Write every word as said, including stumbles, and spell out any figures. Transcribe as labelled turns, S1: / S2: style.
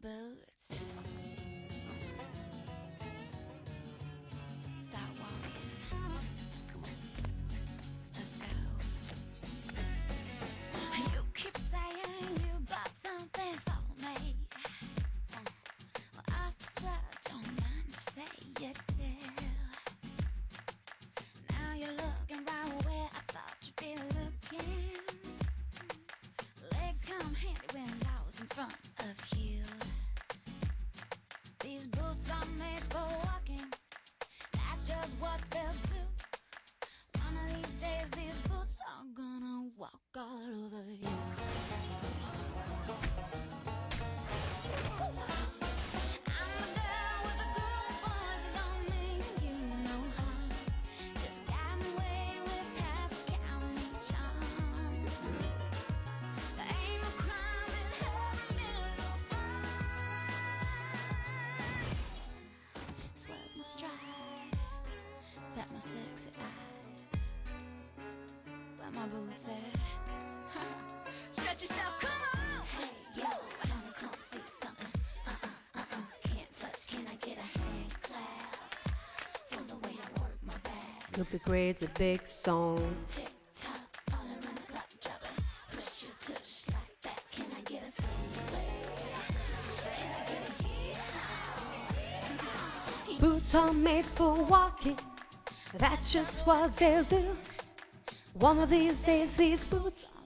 S1: boots. Start walking.
S2: Come on.
S1: Let's go. You keep saying you got something for me. Well, officer, don't mind to say you do. Now you're looking right where I thought you'd be looking. Legs come handy when law's in front of you. These boots are made for walking. That's just what they'll do. One of these days, these boots are gonna walk all over you. I'm the girl with the good old boys that don't mean you no harm. Just got me way with Castle County charm. There ain't no crime in every minute of fun. Swerve my stride, bet my sexy eyes. Where my boots at? Stretch yourself, come on! Hey, yo, honey, come see something. Uh-uh, uh-uh, can't touch. Can I get a hand clap? From the way I work my back.
S3: Look, the gray's a big song.
S1: Tick tock, all around the clock, drop it. Push your tush like that. Can I get a somewhere? Can I get a yeah?
S3: Boots are made for walking. That's just what they'll do. One of these days, these boots